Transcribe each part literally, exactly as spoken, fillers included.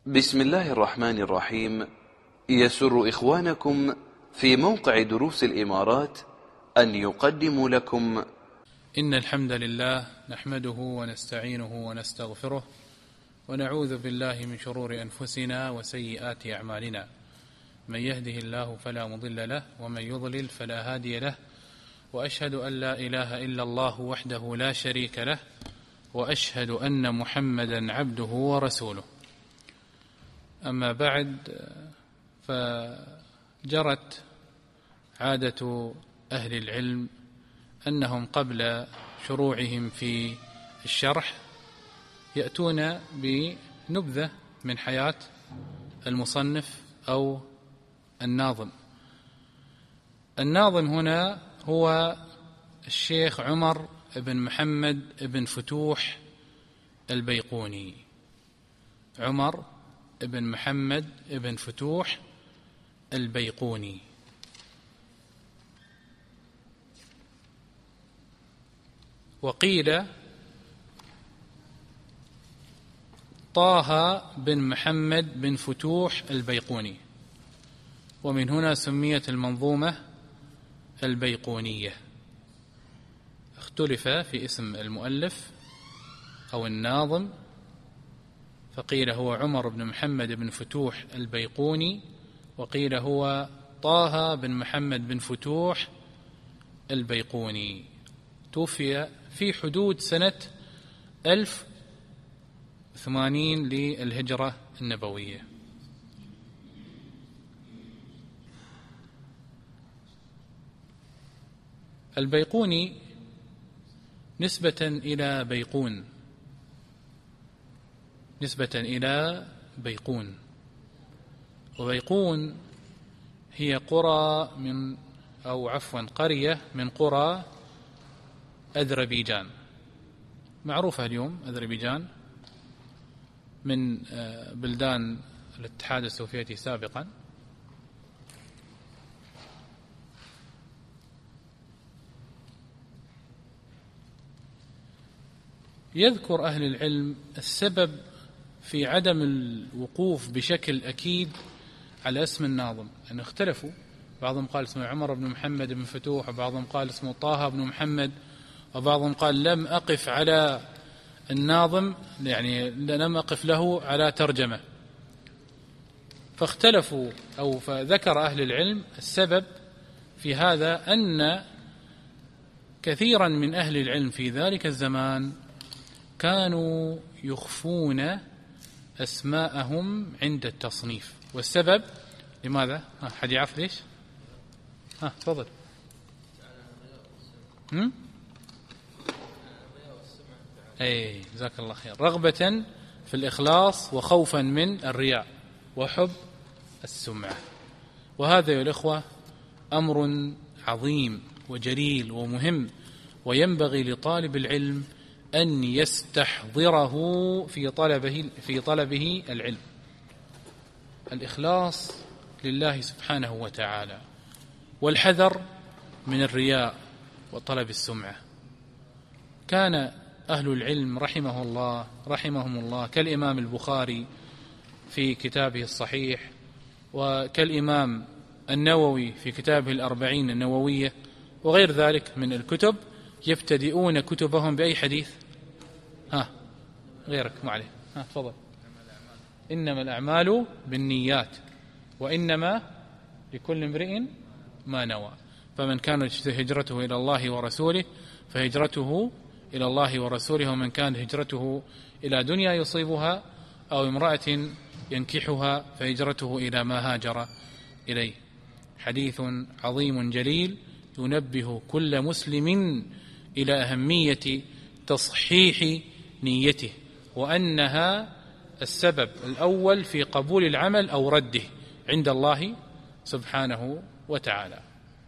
بسم الله الرحمن الرحيم. يسر إخوانكم في موقع دروس الإمارات أن يقدموا لكم إن الحمد لله نحمده ونستعينه ونستغفره ونعوذ بالله من شرور أنفسنا وسيئات أعمالنا، من يهده الله فلا مضل له ومن يضلل فلا هادي له، وأشهد أن لا إله إلا الله وحده لا شريك له، وأشهد أن محمدا عبده ورسوله. أما بعد، فجرت عادة أهل العلم أنهم قبل شروعهم في الشرح يأتون بنبذة من حياة المصنف أو الناظم. الناظم هنا هو الشيخ عمر بن محمد بن فتوح البيقوني. عمر بن محمد بن فتوح البيقوني. وقيل طه بن محمد بن فتوح البيقوني، ومن هنا سميت المنظومة البيقونية. اختلف في اسم المؤلف أو الناظم، فقيل هو عمر بن محمد بن فتوح البيقوني، وقيل هو طه بن محمد بن فتوح البيقوني. توفي في حدود سنة ألف وثمانين للهجرة النبوية. البيقوني نسبة إلى بيقون، نسبة إلى بيقون، وبيقون هي قرى من أو عفوا قرية من قرى أذربيجان، معروفة اليوم. أذربيجان من بلدان الاتحاد السوفيتي سابقا. يذكر أهل العلم السبب في عدم الوقوف بشكل أكيد على اسم الناظم، أن اختلفوا، بعضهم قال اسمه عمر بن محمد بن فتوح، وبعضهم قال اسمه طه بن محمد، وبعضهم قال لم أقف على الناظم، يعني لم أقف له على ترجمة. فاختلفوا أو فذكر أهل العلم السبب في هذا أن كثيرا من أهل العلم في ذلك الزمان كانوا يخفون أسماءهم عند التصنيف. والسبب لماذا؟ ها حد يعرف ليش؟ ها تفضل. هم؟ أي جزاك الله خير. رغبة في الإخلاص وخوفا من الرياء وحب السمعة. وهذا يا الإخوة أمر عظيم وجليل ومهم، وينبغي لطالب العلم أن يستحضره في طلبه في طلبه العلم. الإخلاص لله سبحانه وتعالى، والحذر من الرياء وطلب السمعة. كان أهل العلم رحمه الله رحمهم الله كالإمام البخاري في كتابه الصحيح، وكالإمام النووي في كتابه الأربعين النووية، وغير ذلك من الكتب، يبتدئون كتبهم بأي حديث؟ ها غيرك ما عليه. ها تفضل. إنما الأعمال بالنيات وإنما لكل امرئ ما نوى. فمن كانت هجرته إلى الله ورسوله فهجرته إلى الله ورسوله، ومن كانت هجرته إلى دنيا يصيبها أو امرأة ينكحها فهجرته إلى ما هاجر إليه. حديث عظيم جليل ينبه كل مسلم إلى أهمية تصحيح نيته، وأنها السبب الأول في قبول العمل أو رده عند الله سبحانه وتعالى.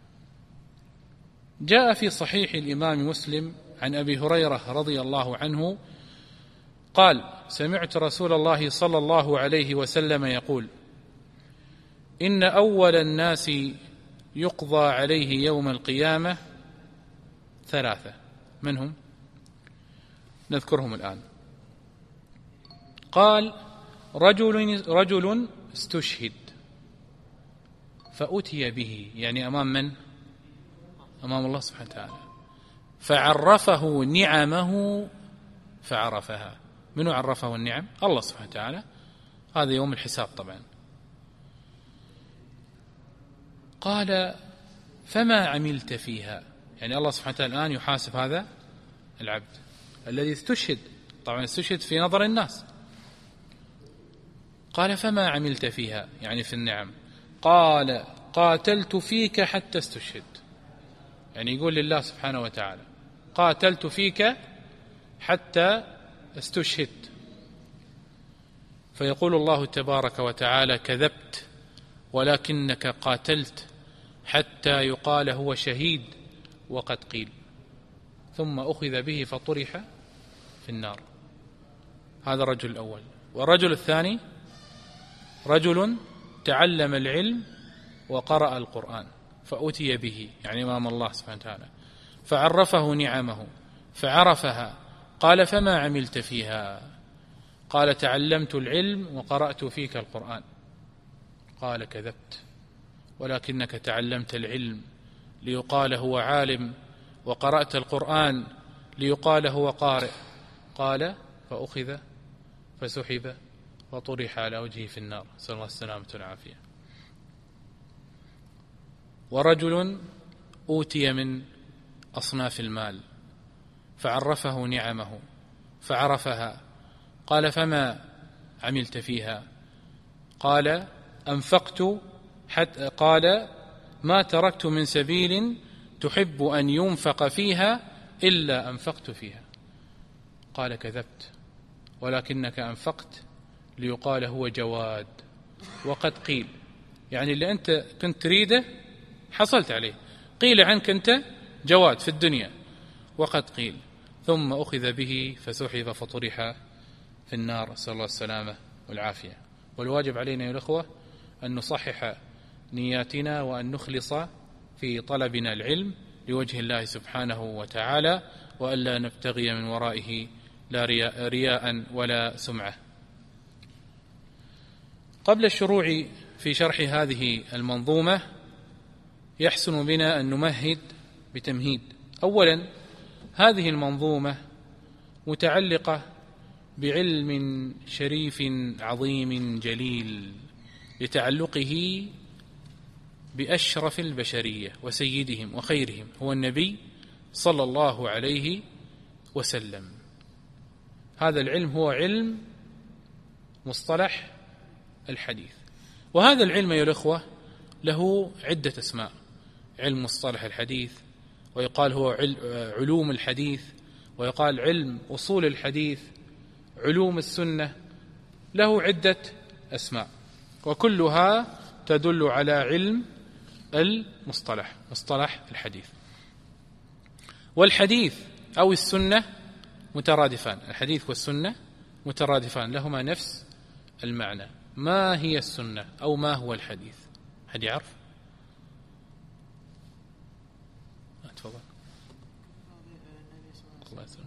جاء في صحيح الإمام مسلم عن أبي هريرة رضي الله عنه قال: سمعت رسول الله صلى الله عليه وسلم يقول: إن أول الناس يقضى عليه يوم القيامة ثلاثة. من هم؟ نذكرهم الآن. قال: رجل رجل استشهد فأتي به، يعني أمام من؟ أمام الله سبحانه وتعالى، فعرفه نعمه فعرفها. منو عرفه النعم؟ الله سبحانه وتعالى. هذا يوم الحساب طبعا. قال فما عملت فيها؟ يعني الله سبحانه وتعالى الآن يحاسب هذا العبد الذي استشهد، طبعا استشهد في نظر الناس. قال فما عملت فيها، يعني في النعم. قال قاتلت فيك حتى استشهد، يعني يقول لله سبحانه وتعالى قاتلت فيك حتى استشهدت. فيقول الله تبارك وتعالى كذبت، ولكنك قاتلت حتى يقال هو شهيد وقد قيل. ثم أخذ به فطرح في النار. هذا الرجل الأول. والرجل الثاني رجل تعلم العلم وقرأ القرآن فأتي به، يعني أمام الله سبحانه وتعالى، فعرفه نعمه فعرفها. قال فما عملت فيها؟ قال تعلمت العلم وقرأت فيك القرآن. قال كذبت، ولكنك تعلمت العلم ليقال هو عالم، وقرأت القرآن ليقال هو قارئ. قال فأخذ فسحب وطرح على وجهه في النار، نسأل الله السلامة والعافية. ورجل أوتي من أصناف المال فعرفه نعمه فعرفها. قال فما عملت فيها؟ قال أنفقت حتى قال ما تركت من سبيل تحب أن ينفق فيها إلا أنفقت فيها. قال كذبت، ولكنك أنفقت ليقال هو جواد وقد قيل، يعني اللي أنت كنت تريده حصلت عليه، قيل عنك أنت جواد في الدنيا وقد قيل. ثم أخذ به فسحب فطرح في النار، نسأل الله السلامة والعافية. والواجب علينا يا الأخوة أن نصحح نياتنا وأن نخلص في طلبنا العلم لوجه الله سبحانه وتعالى، وألا نبتغي من ورائه لا رياء, رياء ولا سمعة. قبل الشروع في شرح هذه المنظومة يحسن بنا أن نمهد بتمهيد. أولا، هذه المنظومة متعلقة بعلم شريف عظيم جليل لتعلقه بأشرف البشرية وسيدهم وخيرهم، هو النبي صلى الله عليه وسلم. هذا العلم هو علم مصطلح الحديث. وهذا العلم يا الأخوة له عدة أسماء: علم مصطلح الحديث، ويقال هو علوم الحديث، ويقال علم أصول الحديث، علوم السنة، له عدة أسماء، وكلها تدل على علم المصطلح، مصطلح الحديث. والحديث أو السنة مترادفان، الحديث والسنة مترادفان، لهما نفس المعنى. ما هي السنة أو ما هو الحديث؟ حد يعرف؟ تفضل. الله يسلمك.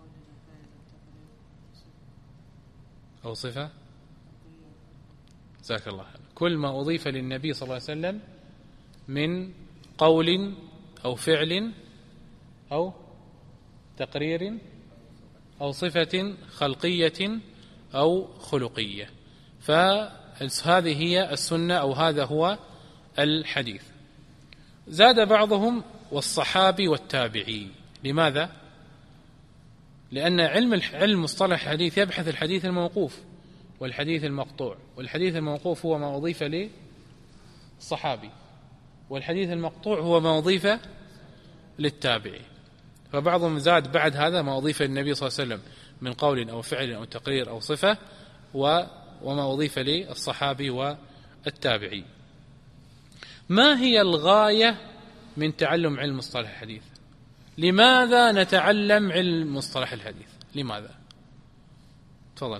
أو صفة؟ جزاك الله خير. كل ما أضيف للنبي صلى الله عليه وسلم من قول أو فعل أو تقرير أو صفة خلقية أو خلقية، فهذه هي السنة أو هذا هو الحديث. زاد بعضهم والصحابي والتابعي. لماذا؟ لأن علم علم مصطلح الحديث يبحث الحديث الموقوف والحديث المقطوع، والحديث الموقوف هو ما أضيف للصحابي، والحديث المقطوع هو ما أضيف للتابعي. فبعضهم زاد بعد هذا ما أضيف للنبي صلى الله عليه وسلم من قول أو فعل أو تقرير أو صفة، وما أضيف للصحابي والتابعي. ما هي الغاية من تعلم علم مصطلح الحديث؟ لماذا نتعلم علم مصطلح الحديث؟ لماذا؟ تفضل.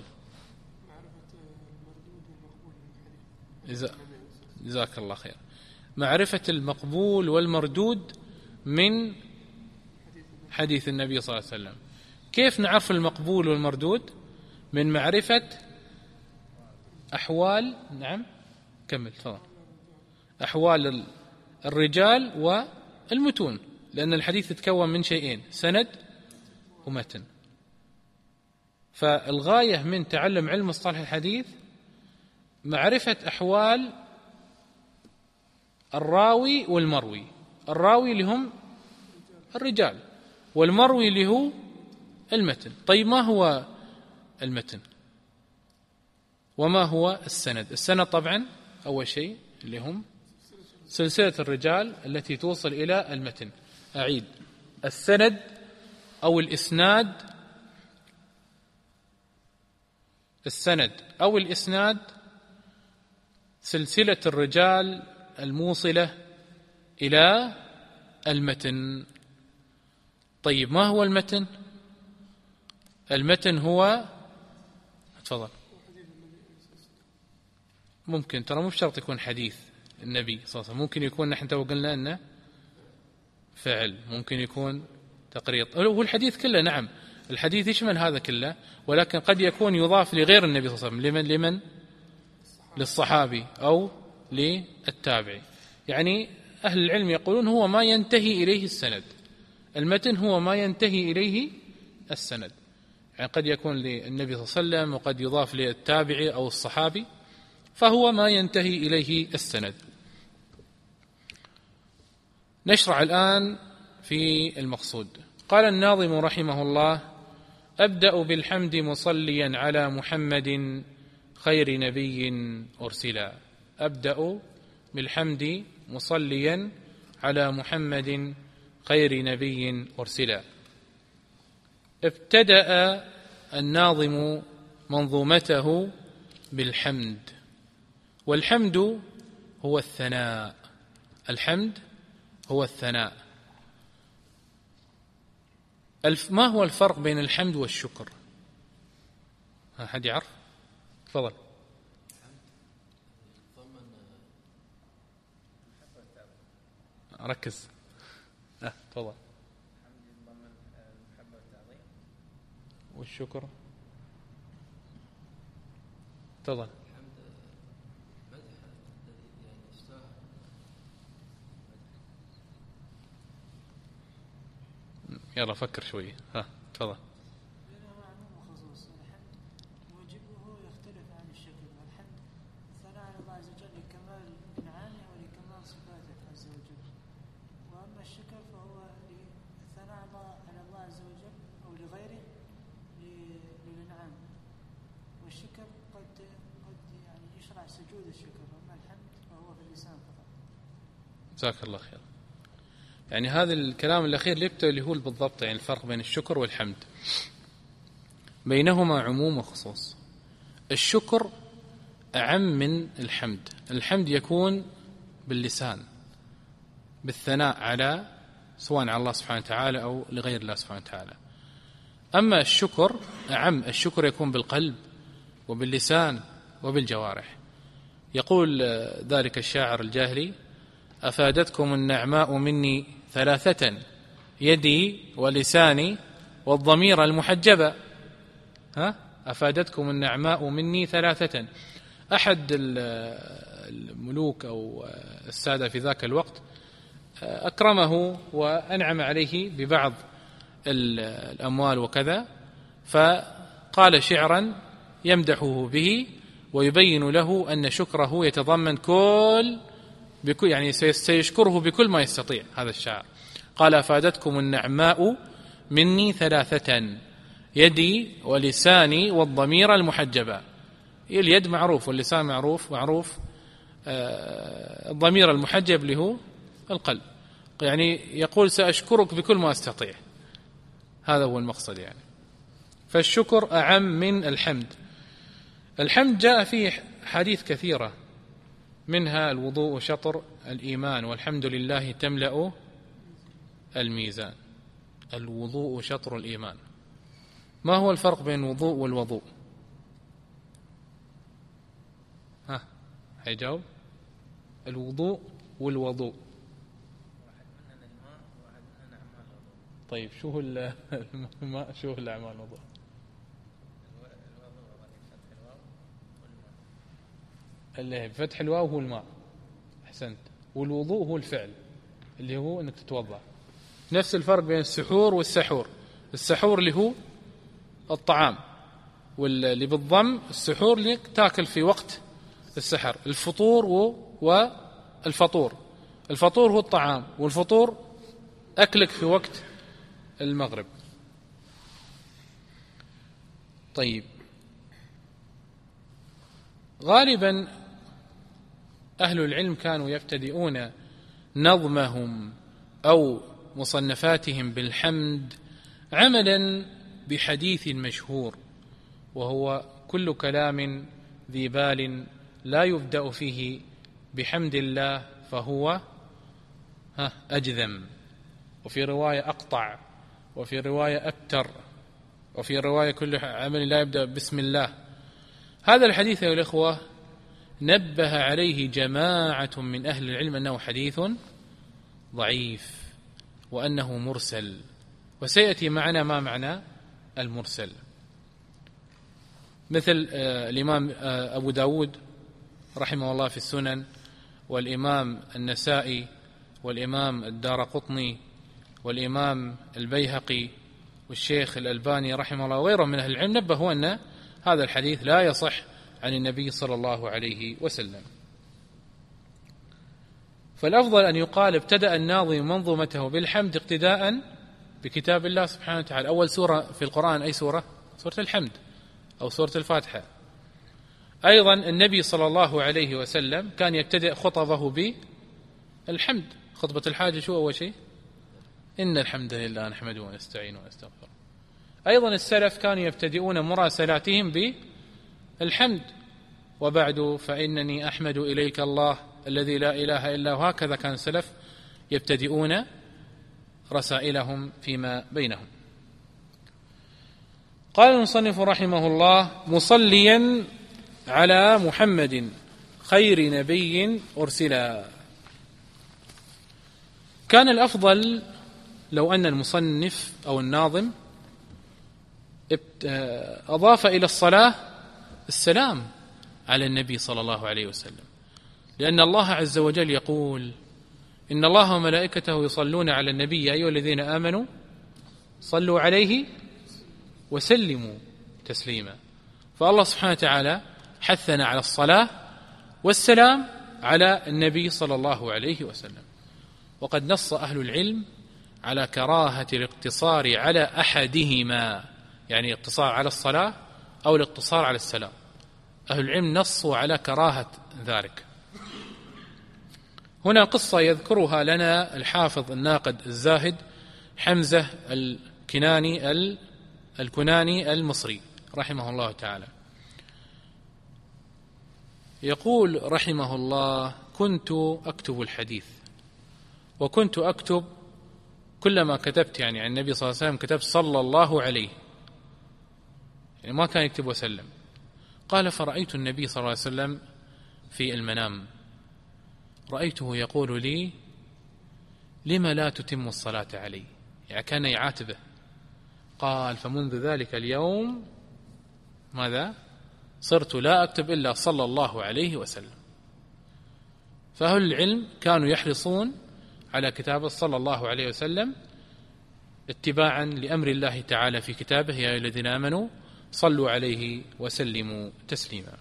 جزاك الله خير. معرفة المقبول والمردود من حديث النبي صلى الله عليه وسلم. كيف نعرف المقبول والمردود؟ من معرفة أحوال، نعم كمل تفضل، أحوال الرجال والمتون، لأن الحديث يتكون من شيئين، سند ومتن. فالغاية من تعلم علم مصطلح الحديث معرفة أحوال الراوي والمروي. الراوي اللي هم الرجال، والمروي اللي هو المتن. طيب ما هو المتن وما هو السند؟ السند طبعا أول شيء اللي هم سلسلة الرجال التي توصل إلى المتن. أعيد، السند أو الإسناد، السند أو الإسناد سلسلة الرجال الموصلة إلى المتن. طيب ما هو المتن؟ المتن هو، تفضل، ممكن ترى مو بشرط يكون حديث النبي صلى الله عليه وسلم، ممكن يكون نحن تو قلنا أنه فعل، ممكن يكون تقرير، هو الحديث كله. نعم الحديث يشمل هذا كله، ولكن قد يكون يضاف لغير النبي صلى الله عليه وسلم. لمن؟ لمن؟ للصحابي أو للتابعي. يعني أهل العلم يقولون هو ما ينتهي إليه السند. المتن هو ما ينتهي إليه السند، يعني قد يكون للنبي صلى الله عليه وسلم وقد يضاف للتابعي أو الصحابي، فهو ما ينتهي إليه السند. نشرع الآن في المقصود. قال الناظم رحمه الله: أبدأ بالحمد مصليا على محمد خير نبي أرسلا. أبدأ بالحمد مصليا على محمد خير نبي أرسلا. ابتدأ الناظم منظومته بالحمد، والحمد هو الثناء. الحمد هو الثناء. ما هو الفرق بين الحمد والشكر؟ أحد يعرف؟ تفضل. ركز. أه تفضل. والشكر تفضل. يلا فكر شوي. ها تفضل. بينما عموم وخصوص. الحمد موجبه يختلف عن الشكر، والحمد ثناء على الله عز وجل لكمال انعامه ولكمال صفاته عز وجل، واما الشكر فهو للثناء على الله عز وجل او لغيره للانعام، والشكر قد قد يعني يشرع سجود الشكر، واما الحمد فهو في اللسان فقط. جزاك الله خير. يعني هذا الكلام الأخير ليبتو اللي هو بالضبط، يعني الفرق بين الشكر والحمد، بينهما عموم وخصوص. الشكر أعم من الحمد. الحمد يكون باللسان بالثناء على سواء على الله سبحانه وتعالى أو لغير الله سبحانه وتعالى. أما الشكر أعم، الشكر يكون بالقلب وباللسان وبالجوارح. يقول ذلك الشاعر الجاهلي: أفادتكم النعماء مني ثلاثة، يدي ولساني والضمير المحجبة. ها؟ أفادتكم النعماء مني ثلاثة. أحد الملوك أو السادة في ذاك الوقت أكرمه وأنعم عليه ببعض الأموال وكذا، فقال شعرا يمدحه به ويبين له أن شكره يتضمن كل بكل يعني سيشكره بكل ما يستطيع. هذا الشاعر قال: أفادتكم النعماء مني ثلاثة، يدي ولساني والضمير المحجبة. اليد معروف واللسان معروف معروف آه الضمير المحجب اللي هو القلب. يعني يقول سأشكرك بكل ما أستطيع. هذا هو المقصد يعني. فالشكر أعم من الحمد. الحمد جاء فيه حديث كثيرة، منها الوضوء شطر الإيمان والحمد لله تملأ الميزان. الوضوء شطر الإيمان. ما هو الفرق بين الوضوء والوضوء؟ ها هيجاوب؟ الوضوء والوضوء. طيب شو هو الماء؟ شو هو الأعمال الوضوء؟ اللي بفتح الواو هو الماء، أحسنت، والوضوء هو الفعل اللي هو أنك تتوضأ. نفس الفرق بين السحور والسحور. السحور اللي هو الطعام، واللي بالضم السحور اللي تاكل في وقت السحر. الفطور والفطور، الفطور هو الطعام، والفطور أكلك في وقت المغرب. طيب، غالبا أهل العلم كانوا يبتدئون نظمهم أو مصنفاتهم بالحمد عملا بحديث مشهور، وهو كل كلام ذي بال لا يبدأ فيه بحمد الله فهو أجذم، وفي رواية أقطع، وفي رواية أبتر، وفي رواية كل عمل لا يبدأ بسم الله. هذا الحديث يا الإخوة نبه عليه جماعة من أهل العلم أنه حديث ضعيف وأنه مرسل، وسيأتي معنا ما معنى المرسل. مثل الإمام أبو داود رحمه الله في السنن، والإمام النسائي، والإمام الدارقطني، والإمام البيهقي، والشيخ الألباني رحمه الله وغيرهم من أهل العلم نبهوا أن هذا الحديث لا يصح عن النبي صلى الله عليه وسلم. فالأفضل أن يقال ابتدأ الناظم منظومته بالحمد اقتداء بكتاب الله سبحانه وتعالى. أول سورة في القرآن أي سورة؟ سورة الحمد أو سورة الفاتحة. أيضا النبي صلى الله عليه وسلم كان يبتدئ خطبه بالحمد. خطبة الحاجة شو أول شيء؟ إن الحمد لله نحمده ونستعينه ونستغفره. أيضا السلف كانوا يبتدئون مراسلاتهم بالحمد، وبعد فإنني أحمد إليك الله الذي لا إله إلا هو. هكذا كان السلف يبتدئون رسائلهم فيما بينهم. قال المصنف رحمه الله: مصليا على محمد خير نبي أرسلا. كان الأفضل لو أن المصنف أو الناظم أضاف إلى الصلاة السلام على النبي صلى الله عليه وسلم، لأن الله عز وجل يقول: إن الله وملائكته يصلون على النبي يا أيها الذين آمنوا صلوا عليه وسلموا تسليما. فالله سبحانه وتعالى حثنا على الصلاة والسلام على النبي صلى الله عليه وسلم. وقد نص أهل العلم على كراهة الاقتصار على أحدهما، يعني الاقتصار على الصلاة أو الاقتصار على السلام. أهل العلم نصوا على كراهة ذلك. هنا قصة يذكرها لنا الحافظ الناقد الزاهد حمزة الكناني الكناني المصري رحمه الله تعالى. يقول رحمه الله: كنت أكتب الحديث، وكنت أكتب كلما كتبت يعني عن النبي صلى الله عليه وسلم كتبت صلى الله عليه، يعني ما كان يكتب وسلم. قال: فرأيت النبي صلى الله عليه وسلم في المنام، رأيته يقول لي: لما لا تتم الصلاة علي؟ يعني كان يعاتبه. قال: فمنذ ذلك اليوم ماذا؟ صرت لا أكتب إلا صلى الله عليه وسلم. فأهل العلم كانوا يحرصون على كتابة صلى الله عليه وسلم اتباعا لأمر الله تعالى في كتابه: يا أيها الذين آمنوا صلوا عليه وسلموا تسليما.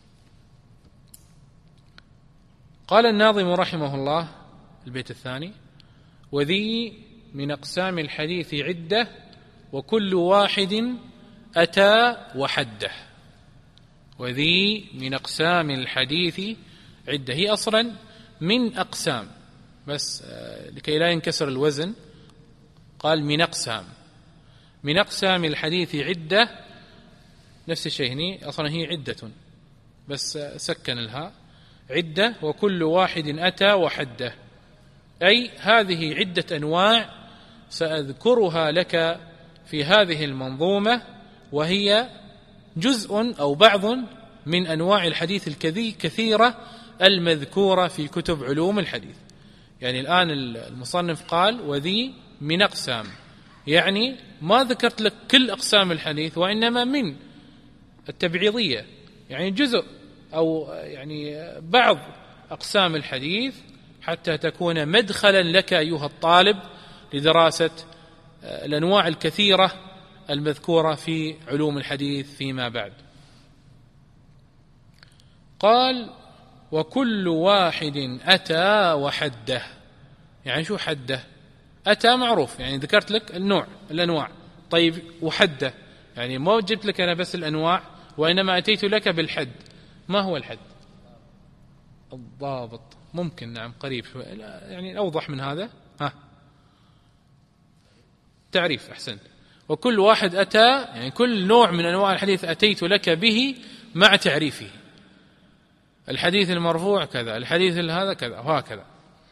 قال الناظم رحمه الله البيت الثاني: وذي من أقسام الحديث عدة وكل واحد أتى وحده. وذي من أقسام الحديث عدة، هي أصلا من أقسام، بس لكي لا ينكسر الوزن قال من أقسام. من أقسام الحديث عدة، نفس الشيء هنا أصلا هي عدة بس سكن الهاء، عدة وكل واحد أتى وحده، أي هذه عدة أنواع سأذكرها لك في هذه المنظومة، وهي جزء أو بعض من أنواع الحديث الكثيرة المذكورة في كتب علوم الحديث. يعني الآن المصنف قال: وذي من أقسام، يعني ما ذكرت لك كل أقسام الحديث، وإنما من التبعيضية، يعني جزء أو يعني بعض أقسام الحديث حتى تكون مدخلا لك أيها الطالب لدراسة الأنواع الكثيرة المذكورة في علوم الحديث فيما بعد. قال: وكل واحد أتى وحده. يعني شو حده؟ أتى معروف، يعني ذكرت لك النوع الأنواع. طيب وحده يعني ما جبت لك أنا بس الأنواع، وإنما أتيت لك بالحد. ما هو الحد؟ الضابط. ممكن، نعم، قريب شوي، يعني أوضح من هذا. ها، تعريف، أحسن. وكل واحد أتى، يعني كل نوع من أنواع الحديث أتيت لك به مع تعريفه. الحديث المرفوع كذا، الحديث هذا كذا، وهكذا.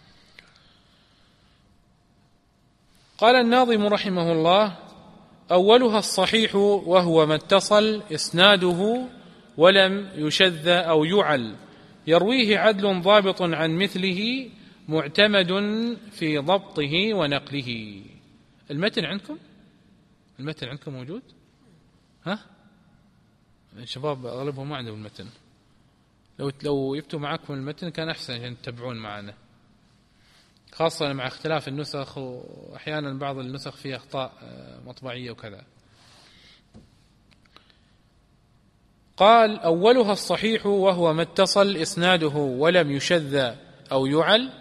قال الناظم رحمه الله: أولها الصحيح وهو ما اتصل إسناده ولم يشذ أو يعل، يرويه عدل ضابط عن مثله معتمد في ضبطه ونقله. المتن عندكم؟ المتن عندكم موجود؟ ها؟ الشباب أغلبهم ما عندهم المتن. لو لو يبتوا معكم المتن كان أحسن عشان تتابعون معنا، خاصة مع اختلاف النسخ، وأحيانا بعض النسخ فيها أخطاء مطبعية وكذا. قال: أولها الصحيح وهو ما اتصل إسناده ولم يشذ أو يعل،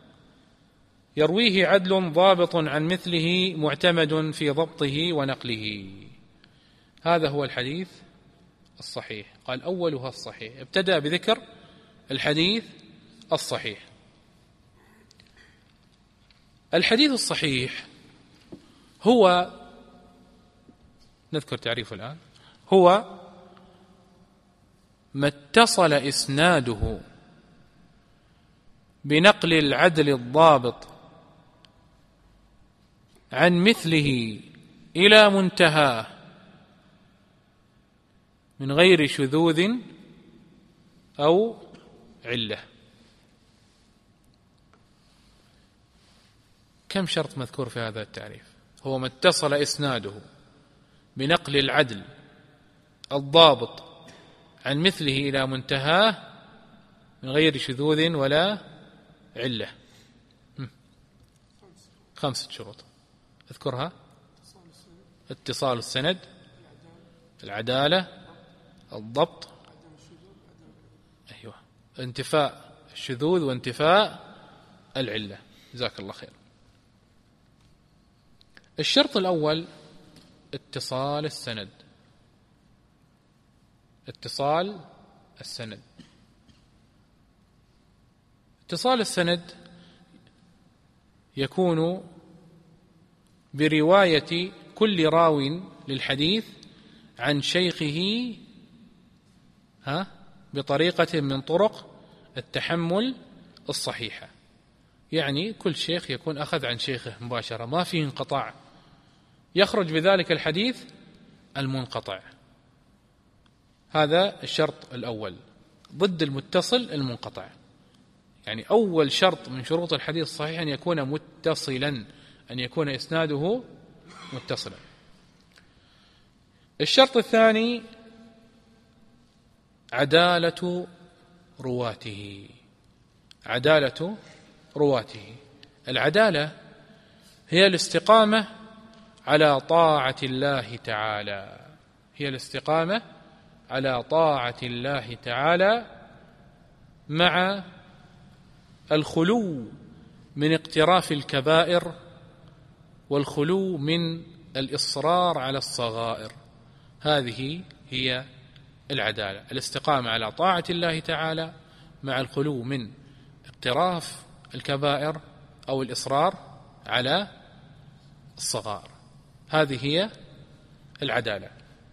يرويه عدل ضابط عن مثله معتمد في ضبطه ونقله. هذا هو الحديث الصحيح. قال: أولها الصحيح، ابتدأ بذكر الحديث الصحيح. الحديث الصحيح هو، نذكر تعريفه الآن، هو ما اتصل إسناده بنقل العدل الضابط عن مثله إلى منتهاه من غير شذوذ أو علة. كم شرط مذكور في هذا التعريف؟ هو ما اتصل إسناده بنقل العدل الضابط عن مثله إلى منتهاه من غير شذوذ ولا علة. خمسة شروط اذكرها: اتصال السند، العدالة، الضبط، أيوة، انتفاء الشذوذ وانتفاء العلة. جزاك الله خير. الشرط الأول اتصال السند. اتصال السند اتصال السند يكون برواية كل راو للحديث عن شيخه ها بطريقة من طرق التحمل الصحيحة. يعني كل شيخ يكون أخذ عن شيخه مباشرة، ما فيه انقطاع، يخرج بذلك الحديث المنقطع. هذا الشرط الأول، ضد المتصل المنقطع. يعني أول شرط من شروط الحديث الصحيح أن يكون متصلا، أن يكون إسناده متصلا. الشرط الثاني عدالة رواته. عدالة رواته. العدالة هي الاستقامة على طاعة الله تعالى، هي الاستقامة على طاعة الله تعالى مع الخلو من اقتراف الكبائر والخلو من الإصرار على الصغائر. هذه هي العدالة، الاستقامة على طاعة الله تعالى مع الخلو من اقتراف الكبائر أو الإصرار على الصغائر. هذه هي العدالة.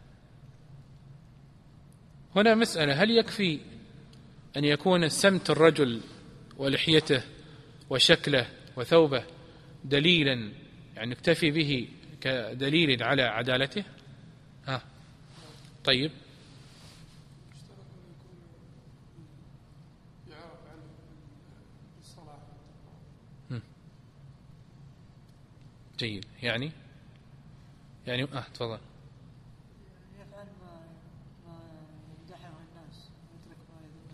هنا مسألة: هل يكفي أن يكون سمت الرجل ولحيته وشكله وثوبه دليلا، يعني نكتفي به كدليل على عدالته؟ ها طيب، جيد. يعني يعني اه تفضل. يفعل ما ما يمدحه الناس ويترك ما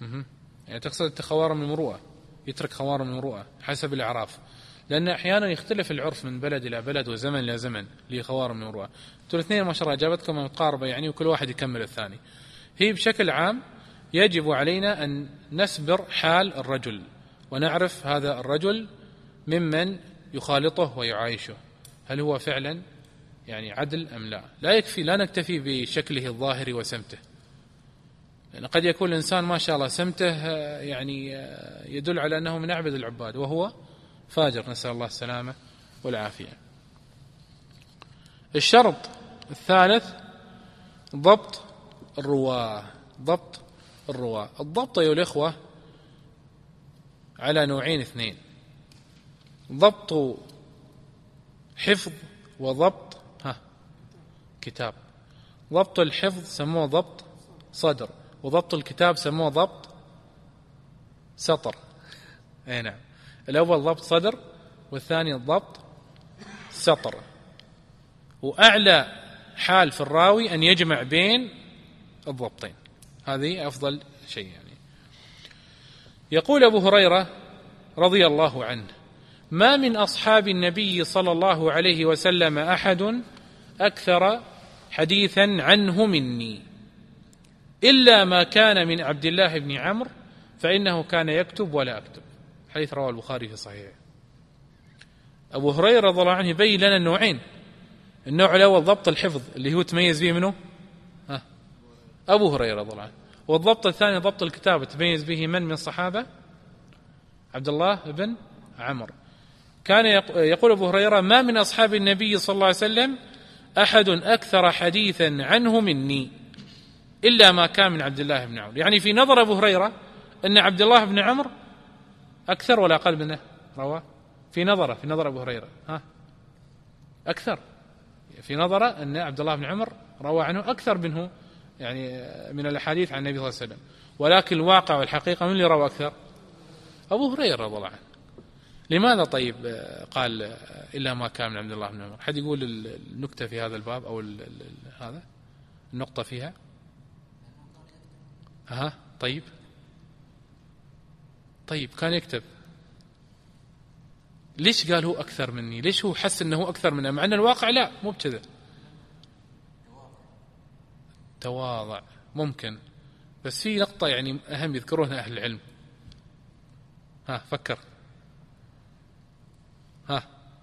يعني تقصد خوارم المروءة، يترك خوارم المروءة حسب الأعراف، لأن أحيانا يختلف العرف من بلد إلى بلد وزمن إلى زمن لخوارم المروءة. انتوا الاثنين ما شاء الله إجابتكم متقاربة يعني، وكل واحد يكمل الثاني. هي بشكل عام يجب علينا أن نسبر حال الرجل ونعرف هذا الرجل ممن يخالطه ويعايشه، هل هو فعلا يعني عدل أم لا. لا يكفي، لا نكتفي بشكله الظاهري وسمته، لأن قد يكون الإنسان ما شاء الله سمته يعني يدل على أنه من أعبد العباد وهو فاجر، نسأل الله السلامة والعافية. الشرط الثالث ضبط الرواة. ضبط الرواة، الضبط أيها الإخوة على نوعين اثنين، ضبط حفظ وضبط ها كتاب. ضبط الحفظ سموه ضبط صدر، وضبط الكتاب سموه ضبط سطر. اي نعم، الأول ضبط صدر والثاني ضبط سطر. وأعلى حال في الراوي أن يجمع بين الضبطين، هذه أفضل شيء يعني. يقول أبو هريرة رضي الله عنه: ما من أصحاب النبي صلى الله عليه وسلم أحد أكثر حديثا عنه مني إلا ما كان من عبد الله بن عمرو فإنه كان يكتب ولا أكتب. حديث رواه البخاري في صحيحه. أبو هريرة رضي الله عنه يبين لنا النوعين. النوع الأول ضبط الحفظ اللي هو تميز به منه ها أبو هريرة رضي الله عنه، والضبط الثاني ضبط الكتابة تميز به من من الصحابة؟ عبد الله بن عمرو. كان يقول أبو هريرة: ما من أصحاب النبي صلى الله عليه وسلم أحد أكثر حديثا عنه مني إلا ما كان من عبد الله بن عمرو. يعني في نظر أبو هريرة أن عبد الله بن عمرو أكثر ولا أقل منه رواه؟ في نظره، في نظر أبو هريرة ها أكثر، في نظره أن عبد الله بن عمرو روى عنه أكثر منه يعني من الأحاديث عن النبي صلى الله عليه وسلم، ولكن الواقع والحقيقة من اللي روى أكثر؟ أبو هريرة رضي الله عنه. لماذا طيب قال إلا ما كان من عبد الله بن عمرو؟ حد يقول النكتة في هذا الباب أو ال ال هذا النقطة فيها؟ أها طيب طيب كان يكتب، ليش قال هو أكثر مني؟ ليش هو حس أنه أكثر منه مع أن الواقع لا مو بكذا؟ تواضع ممكن، بس في نقطة يعني أهم يذكرونها أهل العلم. ها فكر ها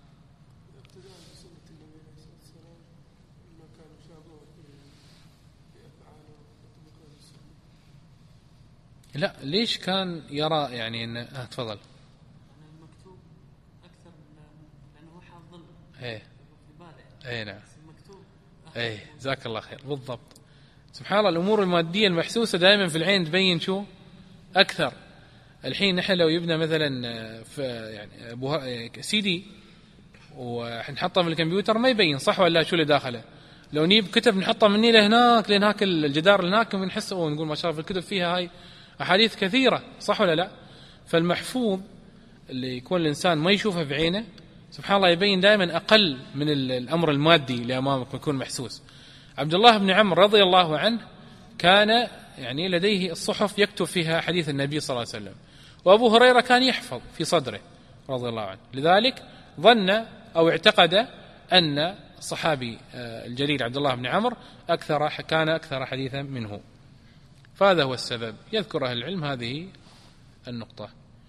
لا ليش كان يرى يعني إن ها تفضل المكتوب أكثر من لأنه هو حافظ ايه في باله ايه نعم المكتوب ايه جزاك الله خير بالضبط. سبحان الله الأمور المادية المحسوسة دائما في العين تبين شو أكثر. الحين نحن لو يبنى مثلا في يعني سيدي ونحطه في الكمبيوتر ما يبين صح ولا شو اللي داخله. لو نجيب كتب نحطه مني لهناك لهناك الجدار لهناك ونحس ونقول ما شاء الله في الكتب فيها هاي أحاديث كثيرة صح ولا لا. فالمحفوظ اللي يكون الإنسان ما يشوفه بعينه سبحان الله يبين دائما أقل من الأمر المادي اللي أمامك يكون محسوس. عبد الله بن عمرو رضي الله عنه كان يعني لديه الصحف يكتب فيها حديث النبي صلى الله عليه وسلم، وأبو هريرة كان يحفظ في صدره رضي الله عنه، لذلك ظن أو اعتقد أن الصحابي الجليل عبد الله بن عمرو أكثر كان أكثر حديثا منه، فهذا هو السبب. يذكر أهل العلم هذه النقطة.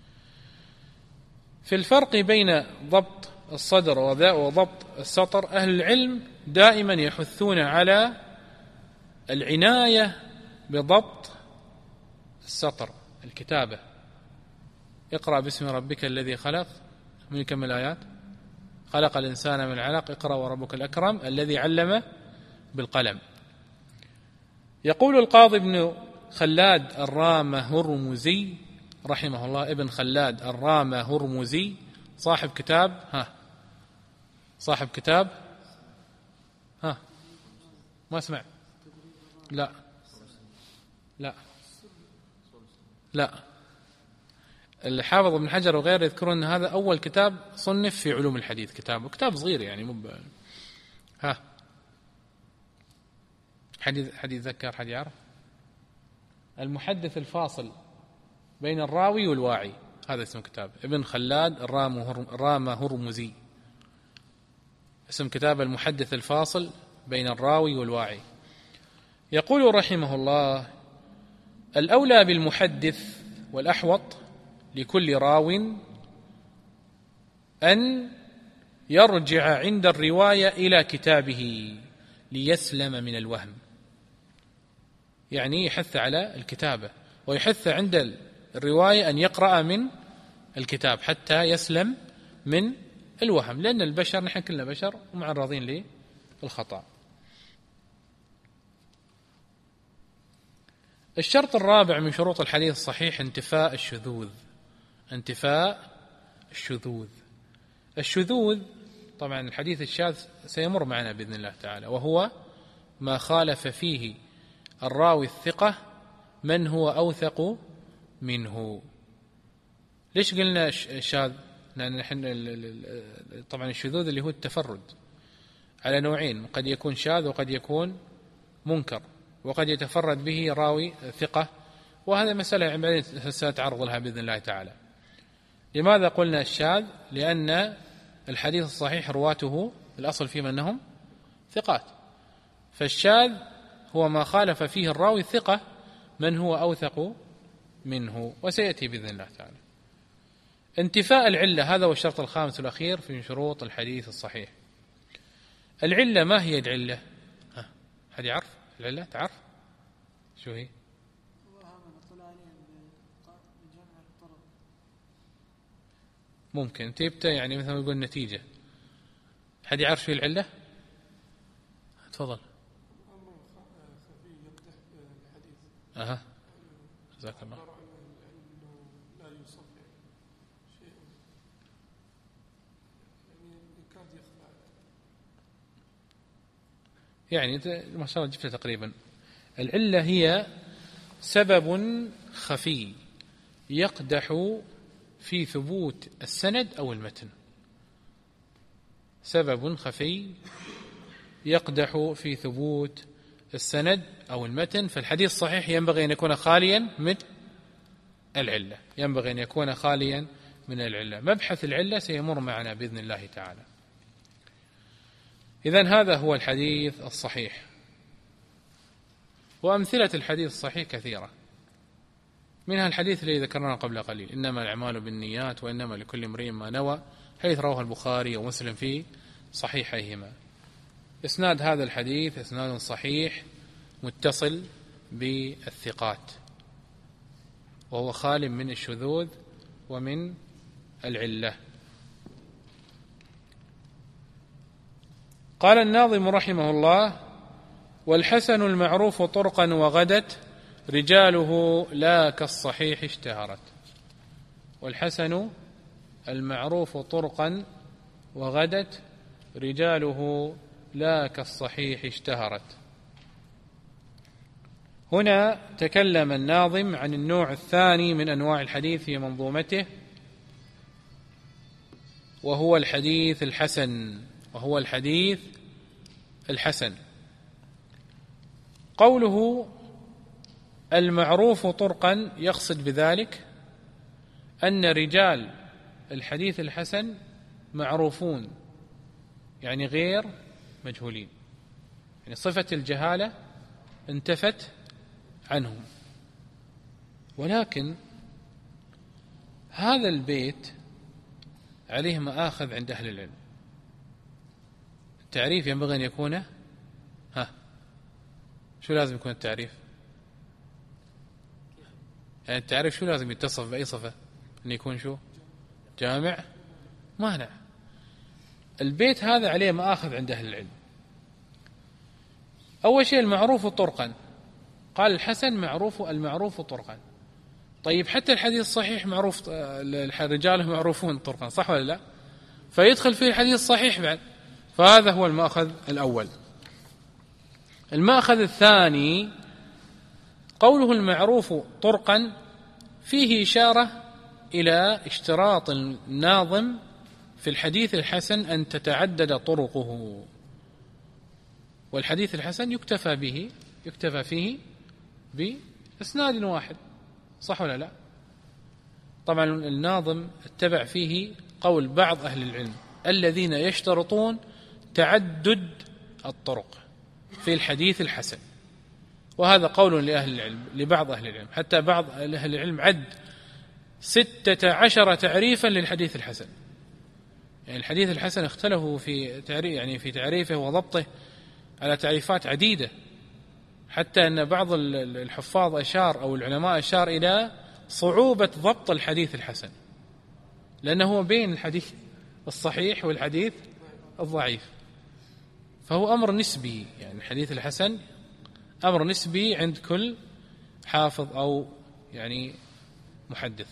في الفرق بين ضبط الصدر وضبط السطر أهل العلم دائما يحثون على العناية بضبط السطر الكتابة. اقرأ باسم ربك الذي خلق، من كم الآيات؟ خلق الإنسان من علق، اقرأ وربك الأكرم الذي علم بالقلم. يقول القاضي ابن خلاد الرامة هرمزي رحمه الله، ابن خلاد الرامة هرمزي صاحب كتاب ها صاحب كتاب ها ما اسمع لا لا لا الحافظ ابن حجر وغيره يذكرون أن هذا أول كتاب صنف في علوم الحديث، كتاب وكتاب صغير يعني مو ها حد حد يتذكر حد يعرف؟ المحدث الفاصل بين الراوي والواعي، هذا اسم كتاب ابن خلاد الرام هرمزي، اسم كتاب المحدث الفاصل بين الراوي والواعي. يقول رحمه الله: الأولى بالمحدث والأحوط لكل راو أن يرجع عند الرواية إلى كتابه ليسلم من الوهم، يعني يحث على الكتابة ويحث عند الرواية أن يقرأ من الكتاب حتى يسلم من الوهم، لأن البشر نحن كلنا بشر ومعرضين للخطأ. الشرط الرابع من شروط الحديث الصحيح انتفاء الشذوذ. انتفاء الشذوذ الشذوذ طبعا الحديث الشاذ سيمر معنا بإذن الله تعالى، وهو ما خالف فيه الراوي الثقة من هو أوثق منه. ليش قلنا الشاذ؟ لأن نحن طبعا الشذوذ اللي هو التفرد على نوعين، قد يكون شاذ وقد يكون منكر، وقد يتفرد به راوي ثقة، وهذا مسألة بعدين سأتعرض لها بإذن الله تعالى. لماذا قلنا الشاذ؟ لأن الحديث الصحيح رواته الأصل فيهم أنهم ثقات، فالشاذ هو ما خالف فيه الراوي الثقة من هو أوثق منه، وسيأتي بإذن الله تعالى. انتفاء العلة، هذا هو الشرط الخامس والأخير في شروط الحديث الصحيح. العلة ما هي العلة؟ ها حد يعرف العلة؟ تعرف شو هي؟ ممكن تبتة يعني مثلا يقول نتيجة. حد يعرف شو العلة؟ تفضل. أها جزاك الله. يعني ما شاء الله جبتها تقريبا. العلة هي سبب خفي يقدح في ثبوت السند أو المتن. سبب خفي يقدح في ثبوت السند أو المتن، فالحديث الصحيح ينبغي أن يكون خاليا من العلة، ينبغي أن يكون خاليا من العلة. مبحث العلة سيمر معنا بإذن الله تعالى. إذن هذا هو الحديث الصحيح، وأمثلة الحديث الصحيح كثيرة، منها الحديث الذي ذكرناه قبل قليل: إنما الأعمال بالنيات وإنما لكل امرئ ما نوى، حيث رواه البخاري ومسلم في صحيحيهما. إسناد هذا الحديث إسناد صحيح متصل بالثقات، وهو خال من الشذوذ ومن العلة. قال الناظم رحمه الله: والحسن المعروف طرقا وغدت رجاله لا كالصحيح اشتهرت. والحسن المعروف طرقا وغدت رجاله لا كالصحيح اشتهرت. هنا تكلم الناظم عن النوع الثاني من أنواع الحديث في منظومته، وهو الحديث الحسن وهو الحديث الحسن. قوله المعروف طرقا يقصد بذلك أن رجال الحديث الحسن معروفون، يعني غير مجهولين، يعني صفة الجهالة انتفت عنهم. ولكن هذا البيت عليه مآخذ عند أهل العلم. التعريف ينبغي أن يكون ها شو لازم يكون التعريف؟ يعني التعريف شو لازم يتصف بأي صفة؟ أن يكون شو؟ جامع مانع. البيت هذا عليه مآخذ عند أهل العلم. أول شيء المعروف طرقا، قال الحسن معروف، المعروف طرقا. طيب حتى الحديث الصحيح معروف، الرجال معروفون طرقا، صح ولا لا؟ فيدخل فيه الحديث الصحيح بعد. فهذا هو المأخذ الأول. المأخذ الثاني قوله المعروف طرقا فيه إشارة إلى اشتراط الناظم في الحديث الحسن أن تتعدد طرقه، والحديث الحسن يكتفى به يكتفى فيه بإسناد واحد، صح ولا لا؟ طبعا الناظم اتبع فيه قول بعض أهل العلم الذين يشترطون تعدد الطرق في الحديث الحسن، وهذا قول لأهل العلم لبعض أهل العلم، حتى بعض أهل العلم عد ستة عشر تعريفا للحديث الحسن. يعني الحديث الحسن اختلفوا في تعريف يعني في تعريفه وضبطه على تعريفات عديدة، حتى أن بعض الحفاظ أشار أو العلماء أشار إلى صعوبة ضبط الحديث الحسن، لأنه هو بين الحديث الصحيح والحديث الضعيف، فهو أمر نسبي. يعني الحديث الحسن أمر نسبي عند كل حافظ أو يعني محدث.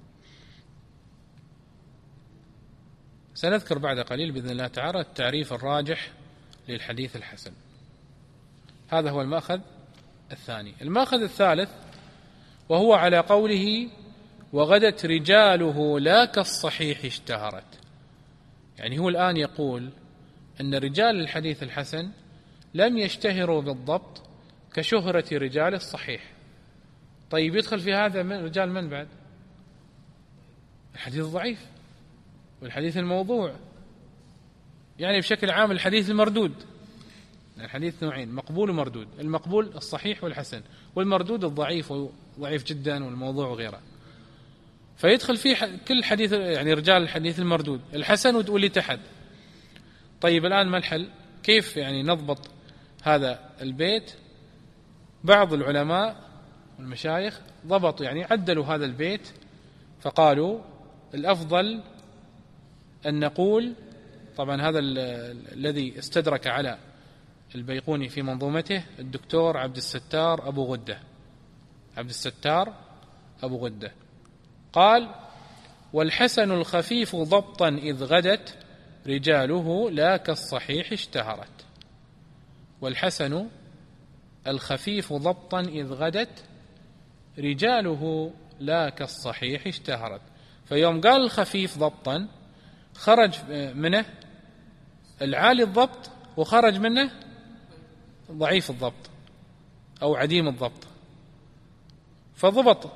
سنذكر بعد قليل بإذن الله تعالى التعريف الراجح للحديث الحسن. هذا هو المأخذ الثاني. المأخذ الثالث وهو على قوله وغدت رجاله لا كالصحيح اشتهرت. يعني هو الآن يقول أن رجال الحديث الحسن لم يشتهروا بالضبط كشهرة رجال الصحيح. طيب يدخل في هذا من رجال من بعد؟ الحديث الضعيف والحديث الموضوع، يعني بشكل عام الحديث المردود. الحديث نوعين، مقبول ومردود، المقبول الصحيح والحسن، والمردود الضعيف وضعيف جدا والموضوع وغيره. فيدخل فيه كل حديث، يعني رجال الحديث المردود، الحسن واللي تحت. طيب الآن ما الحل؟ كيف يعني نضبط هذا البيت؟ بعض العلماء والمشايخ ضبطوا، يعني عدلوا هذا البيت، فقالوا الأفضل أن نقول، طبعا هذا الذي استدرك على البيقوني في منظومته الدكتور عبد الستار أبو غدة، عبد الستار أبو غدة قال والحسن الخفيف ضبطا إذ غدت رجاله لا كالصحيح اشتهرت. والحسن الخفيف ضبطا إذ غدت رجاله لا كالصحيح اشتهرت. فيوم قال الخفيف ضبطا خرج منه العالي الضبط وخرج منه ضعيف الضبط أو عديم الضبط، فضبط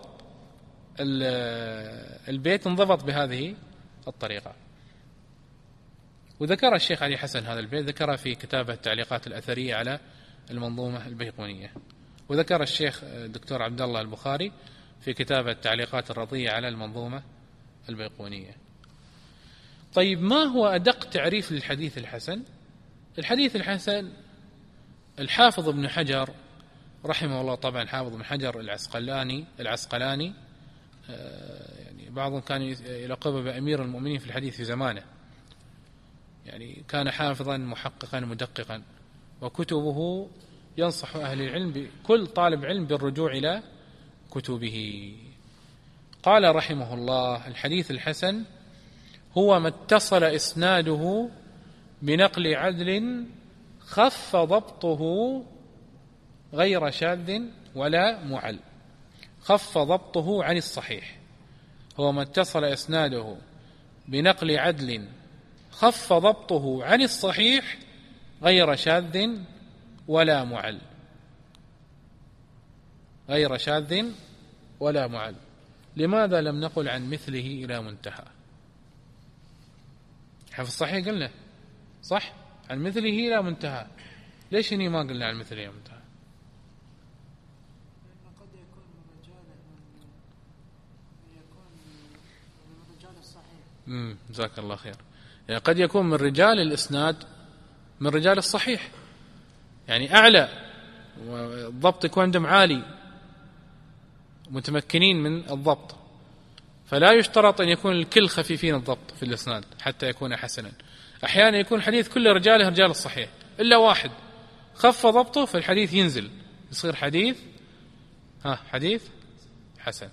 البيت انضبط بهذه الطريقة. وذكر الشيخ علي حسن هذا البيت، ذكر في كتابه التعليقات الأثرية على المنظومة البيقونية، وذكر الشيخ الدكتور عبد الله البخاري في كتابه التعليقات الرضية على المنظومة البيقونية. طيب ما هو أدق تعريف للحديث الحسن؟ الحديث الحسن الحافظ ابن حجر رحمه الله، طبعا حافظ ابن حجر العسقلاني العسقلاني يعني بعضهم كان يلقبه بأمير المؤمنين في الحديث في زمانه، يعني كان حافظا محققا مدققا، وكتبه ينصح أهل العلم بكل طالب علم بالرجوع إلى كتبه. قال رحمه الله الحديث الحسن هو ما اتصل إسناده بنقل عدل خف ضبطه غير شاذ ولا معل. خف ضبطه عن الصحيح، هو ما اتصل إسناده بنقل عدل خف ضبطه عن الصحيح غير شاذ ولا معل. غير شاذ ولا معل. لماذا لم نقل عن مثله إلى منتهى؟ في الصحيح قلنا صح عن مثله إلى منتهى، ليش هني ما قلنا عن مثله إلى منتهى؟ لأنه قد يكون من رجال يكون من رجال الصحيح. امم جزاك الله خير. يعني قد يكون من رجال الإسناد من رجال الصحيح، يعني أعلى والضبط يكون عندهم عالي، متمكنين من الضبط، فلا يشترط أن يكون الكل خفيفين الضبط في الإسناد حتى يكون حسنا. أحيانا يكون حديث كل رجاله رجال الصحيح إلا واحد خف ضبطه، فالحديث ينزل يصير حديث ها حديث حسن.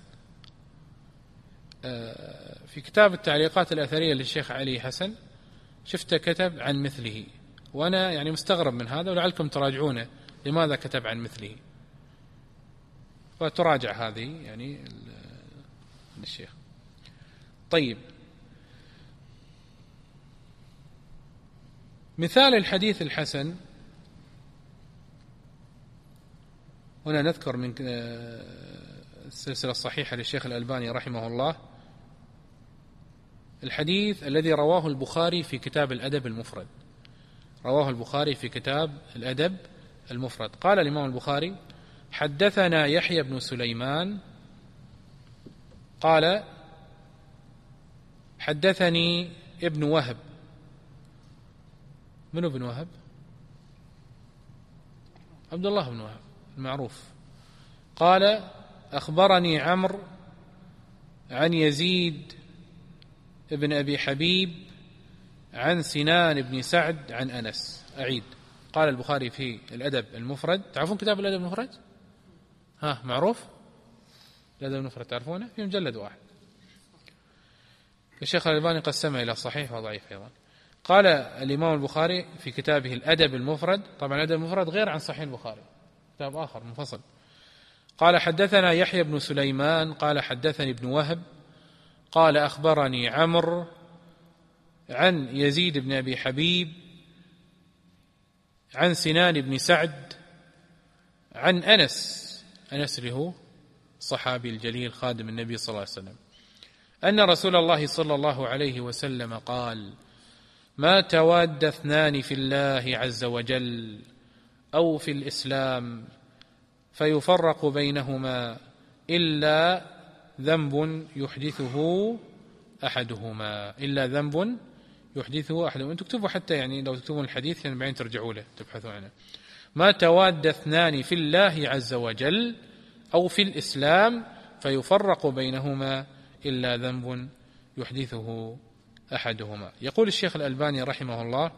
في كتاب التعليقات الأثرية للشيخ علي حسن شفته كتب عن مثله، وأنا يعني مستغرب من هذا، ولعلكم تراجعونه لماذا كتب عن مثله، فتراجع هذه يعني الشيخ. طيب مثال الحديث الحسن هنا نذكر من السلسلة الصحيحة للشيخ الألباني رحمه الله الحديث الذي رواه البخاري في كتاب الأدب المفرد. رواه البخاري في كتاب الأدب المفرد. قال الإمام البخاري: حدثنا يحيى بن سليمان قال حدثني ابن وهب. من ابن وهب؟ عبد الله بن وهب المعروف. قال: أخبرني عمرو عن يزيد ابن أبي حبيب عن سنان بن سعد عن أنس. أعيد. قال البخاري في الأدب المفرد. تعرفون كتاب الأدب المفرد؟ ها، معروف الأدب المفرد، تعرفونه؟ في مجلد واحد. الشيخ الألباني قسمه إلى صحيح وضعيف أيضا. قال الإمام البخاري في كتابه الأدب المفرد، طبعا الأدب المفرد غير عن صحيح البخاري، كتاب آخر منفصل. قال: حدثنا يحيى بن سليمان قال حدثني ابن وهب قال أخبرني عمرو عن يزيد بن أبي حبيب عن سنان بن سعد عن أنس. أنس له صحابي الجليل خادم النبي صلى الله عليه وسلم، أن رسول الله صلى الله عليه وسلم قال: ما تواد اثنان في الله عز وجل أو في الإسلام فيفرق بينهما إلا ذنب يحدثه أحدهما إلا ذنب يحدثه أحدهما. أنتم تكتبوا حتى يعني لو تكتبون الحديث يعني بعدين ترجعوا له تبحثوا عنه. ما تواد اثنان في الله عز وجل أو في الإسلام فيفرق بينهما إلا ذنب يحدثه أحدهما. يقول الشيخ الألباني رحمه الله: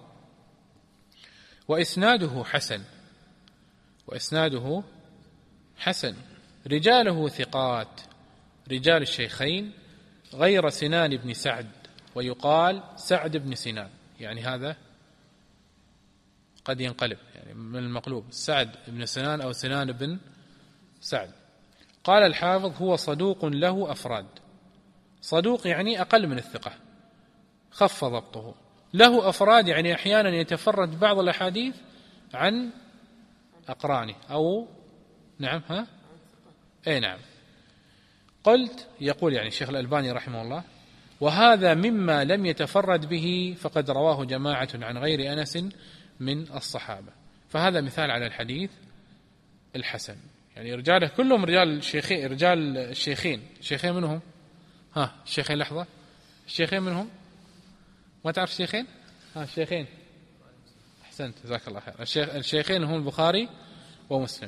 وإسناده حسن وإسناده حسن رجاله ثقات رجال الشيخين غير سنان بن سعد، ويقال سعد بن سنان، يعني هذا قد ينقلب يعني من المقلوب سعد بن سنان أو سنان بن سعد. قال الحافظ: هو صدوق له أفراد. صدوق يعني أقل من الثقة، خف ضبطه. له أفراد يعني أحيانا يتفرد بعض الأحاديث عن أقرانه أو نعم ها أي نعم. قلت، يقول يعني الشيخ الألباني رحمه الله: وهذا مما لم يتفرد به فقد رواه جماعة عن غير أنس من الصحابة. فهذا مثال على الحديث الحسن، يعني رجاله كلهم رجال الشيخين رجال الشيخين. الشيخين منهم؟ ها الشيخين لحظة، الشيخين منهم؟ ما تعرف الشيخين؟ ها الشيخين، أحسنت جزاك الله خير. الشيخ الشيخين هم البخاري ومسلم.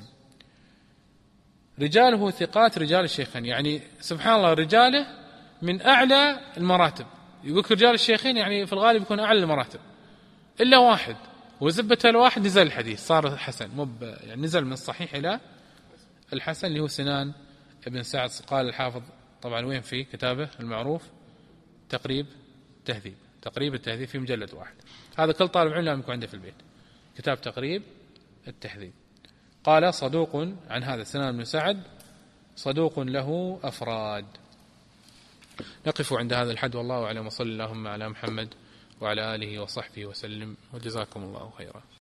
رجاله ثقات رجال الشيخين، يعني سبحان الله رجاله من أعلى المراتب. يقولك رجال الشيخين يعني في الغالب يكون أعلى المراتب إلا واحد، وزبة الواحد نزل الحديث صار حسن، مب يعني نزل من الصحيح إلى الحسن اللي هو سنان ابن سعد. قال الحافظ طبعا وين في كتابه المعروف تقريب تهذيب، تقريب التهذيب في مجلد واحد. هذا كل طالب علم لازم يكون عنده في البيت كتاب تقريب التهذيب. قال: صدوق عن هذا سنان بن سعد صدوق له أفراد. نقف عند هذا الحد والله أعلم، وصلى اللهم على محمد وعلى آله وصحبه وسلم، وجزاكم الله خيرا.